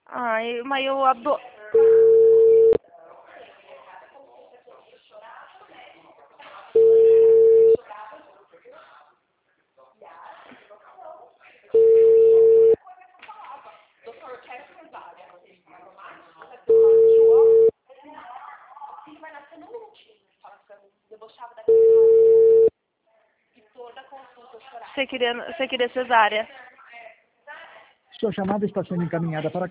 Ai, mas eu adoro... Você queria cesárea? Sua chamada está sendo encaminhada para